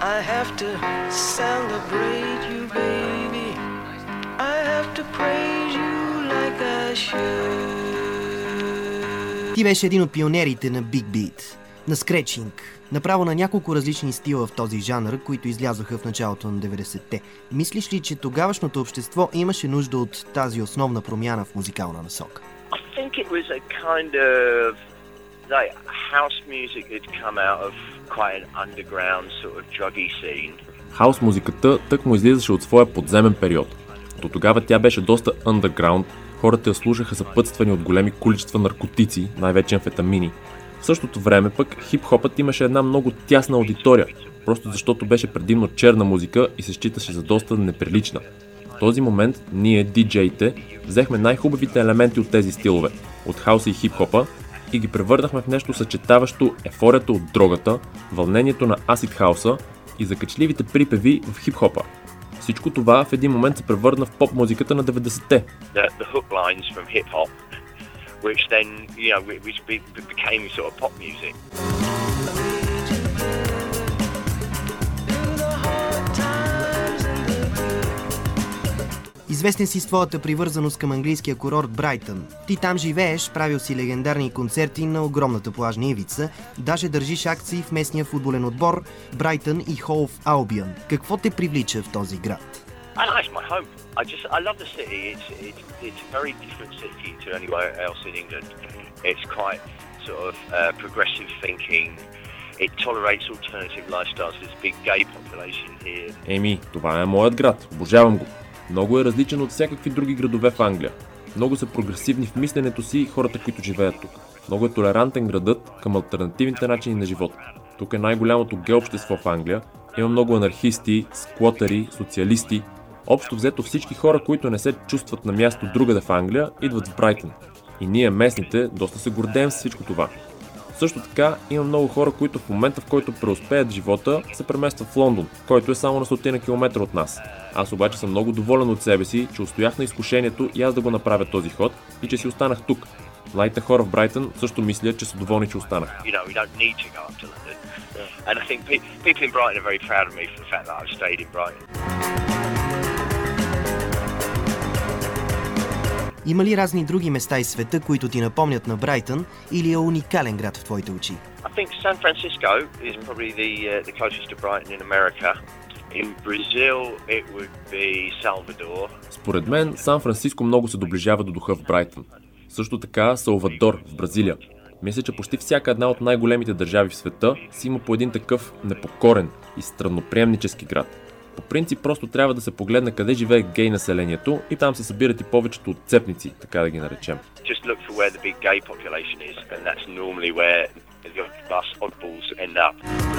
I have to celebrate you, baby. I have to praise you like I should. Ти беше един от пионерите на Big Beat, на скречинг, направо на няколко различни стила в този жанр, които излязоха в началото на 90-те. Мислиш ли, че тогавашното общество имаше нужда от тази основна промяна в музикална насока? I think it was a kind of like house music had come out of quite an underground sort of druggy scene. Хаус музиката тъкмо излизаше от своя подземен период. До тогава тя беше доста underground, хората я слушаха съпътствани от големи количества наркотици, най-вече амфетамини. В същото време пък хип-хопът имаше една много тясна аудитория, просто защото беше предимно черна музика и се считаше за доста неприлична. В този момент ние, диджеите, взехме най-хубавите елементи от тези стилове, от хауса и хип-хопа, и ги превърнахме в нещо съчетаващо ефорията от дрогата, вълнението на асид хауса и закачливите припеви в хип-хопа. Всичко това в един момент се превърна в поп-музиката на 90-те. The hook lines from hip-hop, which then, which became sort of pop music. Известен си с твоята привързаност към английския курорт Брайтън. Ти там живееш, правил си легендарни концерти на огромната плажна ивица, даже държиш акции в местния футболен отбор Брайтън и Hove Albion. Какво те привлича в този град? It's my home. I love the city. It's a very different city to anywhere else in England. It's quite sort of progressive thinking. It tolerates alternative lifestyles. There's a big gay population here. Това е моят град. Обожавам го. Много е различен от всякакви други градове в Англия. Много са прогресивни в мисленето си хората, които живеят тук. Много е толерантен градът към алтернативните начини на живот. Тук е най-голямото гей общество в Англия. Има много анархисти, сквотъри, социалисти. Общо взето всички хора, които не се чувстват на място другаде в Англия, идват в Брайтън. И ние, местните, доста се гордеем с всичко това. Също така има много хора, които в момента, в който преуспеят в живота, се преместват в Лондон, който е само на 100 километра от нас. Аз обаче съм много доволен от себе си, че устоях на изкушението и аз да го направя този ход и че си останах тук. Младите хора в Брайтън също мислят, че са доволни, че останах. Има ли разни други места из света, които ти напомнят на Брайтън, или е уникален град в твоите очи? I think San Francisco is probably the closest to Brighton in America. In Brazil it would be Salvador. Според мен Сан-Франциско много се доближава до духа в Брайтън. Също така Салвадор в Бразилия. Мисля, че почти всяка една от най-големите държави в света си има по един такъв непокорен и странноприемнически град. По принцип просто трябва да се погледне къде живее гей населението и там се събират и повечето отцепници, така да ги наречем. Just look for where the big gay population is, and that's normally where the oddballs end up.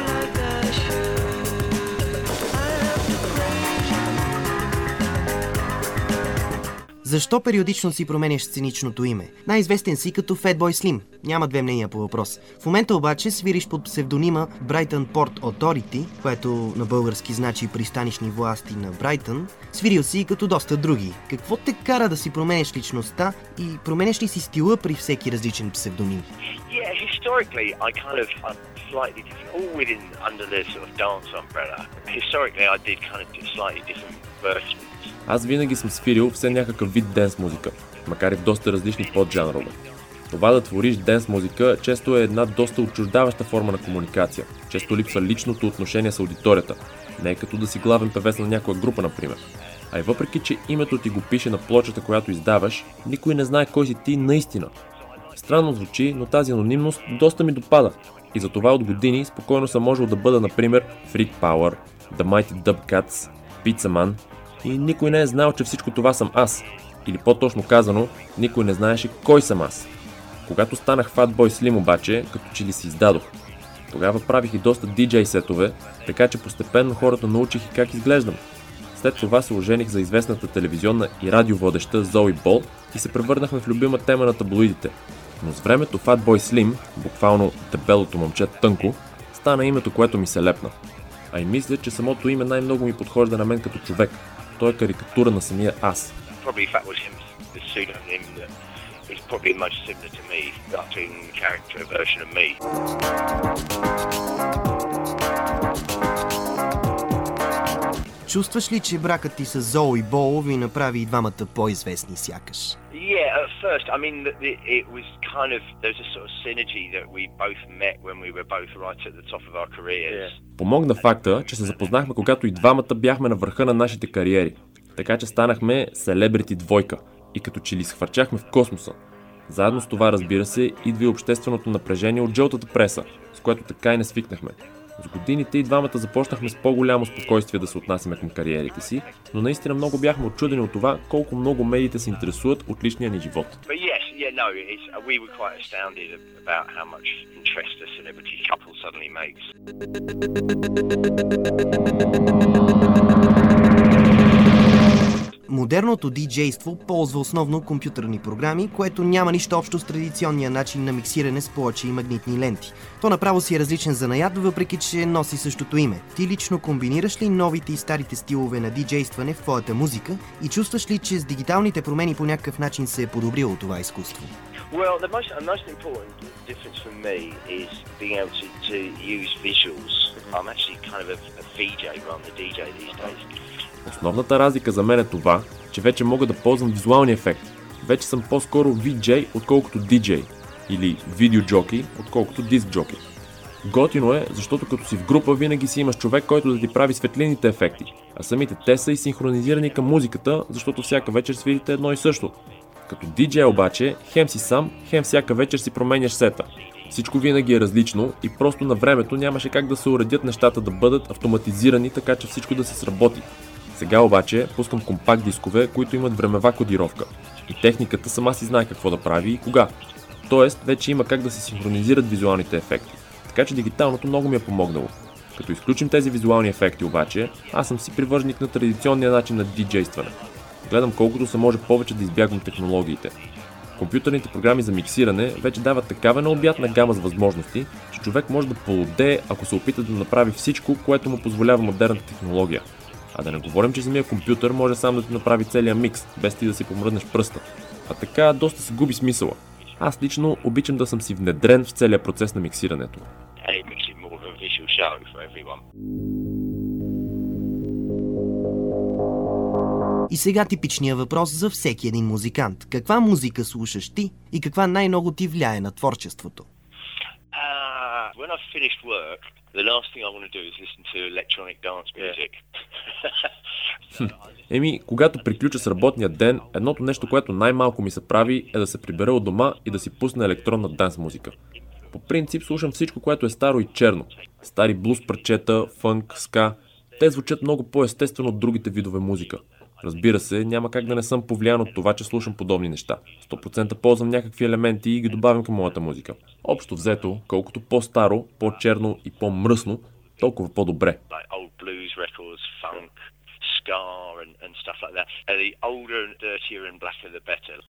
Защо периодично си променяш сценичното име? Най-известен си като Fatboy Slim. Няма две мнения по въпрос. В момента обаче свириш под псевдонима Brighton Port Authority, което на български значи пристанищни власти на Брайтън. Свирил си и като доста други. Какво те кара да си променяш личността и променяш ли си стила при всеки различен псевдоним? Historically, I'm slightly different, all within under the sort of dance umbrella. Historically, I did kind of slightly different versions. Аз винаги съм свирил все някакъв вид денс музика, макар и в доста различни поджанрове. Това да твориш денс музика често е една доста отчуждаваща форма на комуникация. Често липсва личното отношение с аудиторията. Не е като да си главен певец на някоя група, например. А и въпреки, че името ти го пише на плочата, която издаваш, никой не знае кой си ти наистина. Странно звучи, но тази анонимност доста ми допада. И затова от години спокойно съм можел да бъда, например, Freak Power, The Mighty Dubcats, Pizza Man, и никой не е знал, че всичко това съм аз. Или по-точно казано, никой не знаеше кой съм аз. Когато станах Fatboy Slim обаче, като че ли се издадох. Тогава правих и доста диджей сетове, така че постепенно хората научих и как изглеждам. След това се ожених за известната телевизионна и радиоводеща Зои Бол и се превърнахме в любима тема на таблоидите. Но с времето Fatboy Slim, буквално дебелото момче тънко, стана името, което ми се лепна. А и мисля, че самото име най-много ми подхожда на мен като човек. Той е карикатура на самия аз. Чувстваш ли, че бракът ти с Зои Бол ви направи и двамата по-известни сякаш? Yeah, at first, I mean, it was kind of, there's a sort of synergy that we both met when we were both right at the top of our careers. Помогна факта, че се запознахме, когато и двамата бяхме на върха на нашите кариери. Така че станахме селебрити двойка и като че ли схвърчахме в космоса. Заедно с това, разбира се, идва и общественото напрежение от жълтата преса, с което така и не свикнахме. С годините и двамата започнахме с по-голямо спокойствие да се отнасяме към кариерите си, но наистина много бяхме отчудени от това, колко много медиите се интересуват от личния ни живот. We were quite astounded about how much interest a celebrity couple suddenly makes. Модерното диджейство ползва основно компютърни програми, което няма нищо общо с традиционния начин на миксиране с плочи и магнитни ленти. То направо си е различен занаят, въпреки че носи същото име. Ти лично комбинираш ли новите и старите стилове на диджействане в твоята музика и чувстваш ли, че с дигиталните промени по някакъв начин се е подобрило това изкуство? Well, the most important difference for me is being able to use visuals. I'm actually kind of a VJ rather than a DJ these days. Основната разлика за мен е това, че вече мога да ползвам визуални ефекти. Вече съм по-скоро VJ, отколкото DJ, или видеоджоки, отколкото диск-джоки. Готино е, защото като си в група винаги си имаш човек, който да ти прави светлинните ефекти, а самите те са и синхронизирани към музиката, защото всяка вечер свирите едно и също. Като DJ обаче, хем си сам, хем всяка вечер си променяш сета. Всичко винаги е различно и просто на времето нямаше как да се уредят нещата да бъдат автоматизирани, така че всичко да се сработи. Сега обаче пускам компакт дискове, които имат времева кодировка. И техниката сама си знае какво да прави и кога. Тоест, вече има как да се синхронизират визуалните ефекти. Така че дигиталното много ми е помогнало. Като изключим тези визуални ефекти обаче, аз съм си привърженик на традиционния начин на диджействане. Гледам колкото се може повече да избягвам технологиите. Компютърните програми за миксиране вече дават такава необятна гама с възможности, че човек може да полудее, ако се опита да направи всичко, което му позволява модерната технология. А да не говорим, че самия компютър може сам да ти направи целия микс, без ти да си помръднеш пръста. А така доста се губи смисъла. Аз лично обичам да съм си внедрен в целия процес на миксирането. И сега типичният въпрос за всеки един музикант. Каква музика слушаш ти и каква най-много ти влияе на творчеството? When I've finished work, the last thing I want to do is listen to electronic dance music. Когато приключа с работния ден, едното нещо, което най-малко ми се прави, е да се прибера от дома и да си пусна електронна данс музика. По принцип слушам всичко, което е старо и черно. Стари блуз парчета, фънк, ска. Те звучат много по-естествено от другите видове музика. Разбира се, няма как да не съм повлиян от това, че слушам подобни неща. 100% ползвам някакви елементи и ги добавям към моята музика. Общо взето, колкото по-старо, по-черно и по-мръсно, толкова по-добре.